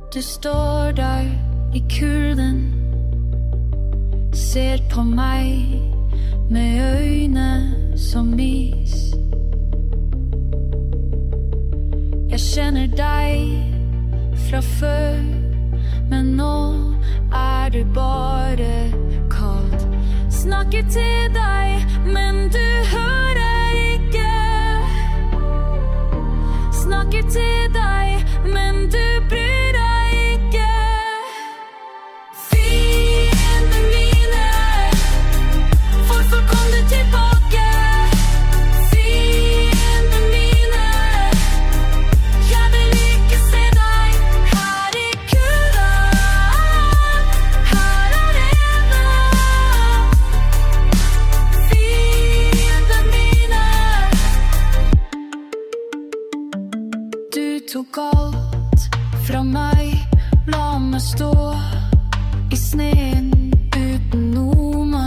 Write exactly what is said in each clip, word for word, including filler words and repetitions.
Du står der i kulden, ser på meg med øyne som is. Jeg kjenner deg fra før, men nå er du bare kald. Snakker til deg, men du hører ikke. Snakker til deg, men du bryr deg ikke. Fiendene mine, hvorfor kom du tilbake? Fiendene mine, jeg vil ikke se deg her i kulda. Her alene. Fiendene mine. Du tok alt fra meg, la meg stå i sneen uten noe.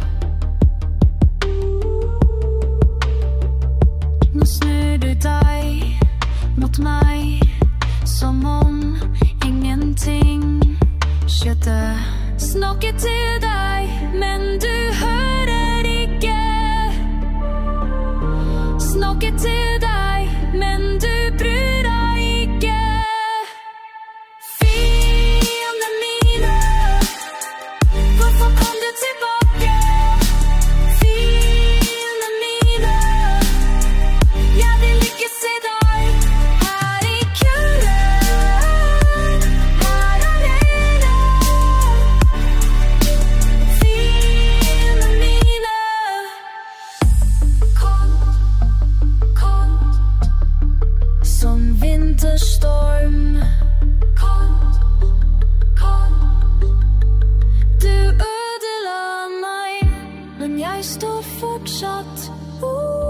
Nå snur du deg mot meg, som om ingenting skjedde. Snakker til deg, men du hører ikke. Snakker til deg, men du bryr deg ikke. Fiendene mine, hvorfor kom du tilbake? Fiendene mine, jeg vil ikke se deg her i kulden. Her alene. Fiendene mine. Kald, kald, som vinterstorm. Kald, kald. Du ødela meg, men jeg står fortsatt. Uh.